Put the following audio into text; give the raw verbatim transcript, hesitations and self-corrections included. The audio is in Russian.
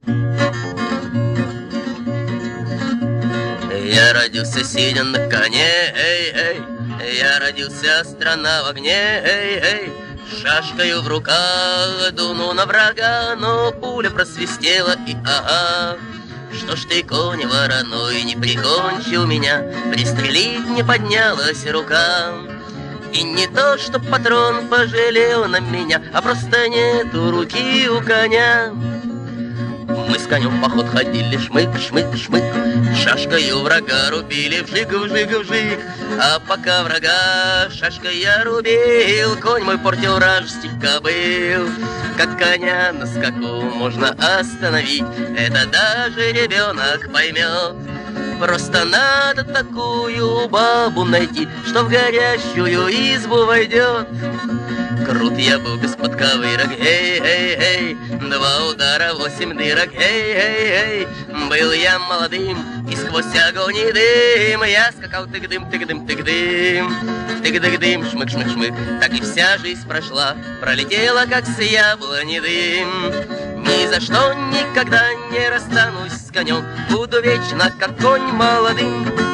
Я родился, сидя на коне, эй, эй. Я родился, страна в огне, эй, эй. Шашкою в руках дуну на врага, но пуля просвистела и ага. Что ж ты, конь вороной, не прикончил меня, пристрелить не поднялась рука. И не то, что патрон пожалел на меня, а просто нету руки у коня. Мы с конем в поход ходили, шмык, шмык, шмык. Шашкою врага рубили, вжик, вжик, вжик. А пока врага шашкой я рубил, конь мой портил вражеских кобыл. Как коня на скаку можно остановить, это даже ребенок поймет. Просто надо такую бабу найти, что в горящую избу войдет. Крут я был без подковырок, эй, эй, эй. Два удара, восемь дырок, эй, эй, эй. Был я молодым, и сквозь огонь и дым я скакал тык-дым, тык-дым, тык-дым. Тык-дык-дым, шмык-шмык-шмык. Так и вся жизнь прошла, пролетела, как с яблони дым. Ни за что никогда не расстанусь с конем, буду вечно, как конь молодым.